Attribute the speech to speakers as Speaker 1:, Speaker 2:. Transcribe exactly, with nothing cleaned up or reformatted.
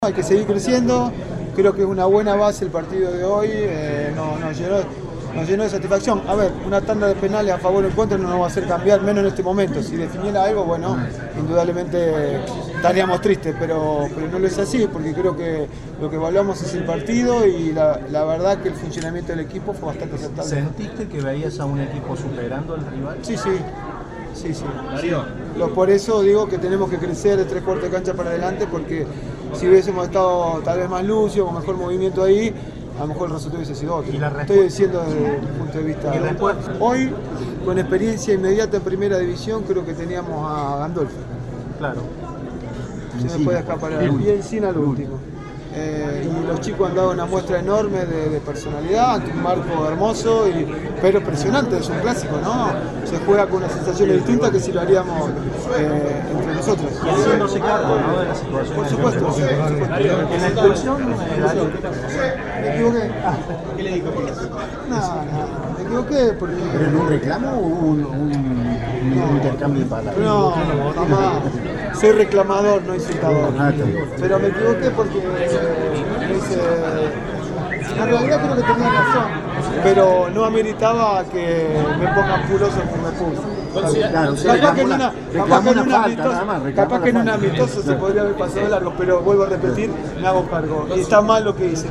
Speaker 1: Hay que seguir creciendo, creo que es una buena base el partido de hoy, eh, nos, nos, llenó, nos llenó de satisfacción. A ver, una tanda de penales a favor o en contra no nos va a hacer cambiar, menos en este momento. Si definiera algo, bueno, indudablemente estaríamos tristes, pero, pero no lo es así, porque creo que lo que evaluamos es el partido y la, la verdad que el funcionamiento del equipo fue bastante aceptable.
Speaker 2: ¿Sentiste que veías a un equipo superando al rival?
Speaker 1: Sí, sí. Sí, sí.
Speaker 2: Darío.
Speaker 1: Lo, por eso digo que tenemos que crecer de tres cuartos de cancha para adelante, porque si hubiésemos estado tal vez más lucio, con mejor movimiento ahí, a lo mejor el resultado hubiese sido otro. Estoy diciendo desde mi punto de vista. Hoy, con experiencia inmediata en primera división, creo que teníamos a Gandolfi.
Speaker 2: Claro.
Speaker 1: Se me puede escapar y Encina al último. Eh, y los chicos han dado una muestra enorme de, de personalidad, ante un marco hermoso, y, pero presionante, es un clásico, ¿no? Se juega con una sensación distinta que si lo haríamos eh, entre nosotros.
Speaker 2: Y haciéndose cargo, ¿no?, de la situación.
Speaker 1: Por supuesto. Por supuesto.
Speaker 2: En la expulsión, eh, Darío,
Speaker 1: me equivoqué. Ah. ¿Qué le dijo? No, no, me equivoqué porque...
Speaker 3: ¿Pero en un reclamo o un, un, un no, intercambio de palabras?
Speaker 1: No, jamás. Soy reclamador, no insultador. Pero me equivoqué porque me dice... En realidad creo que tenía razón, pero no ameritaba que me pongan puroso como me puso.
Speaker 3: Claro,
Speaker 1: capaz que en una, capaz que en un amistoso, capaz que en un amistoso se podría haber pasado largo, pero vuelvo a repetir, me hago cargo. Y está mal lo que hice.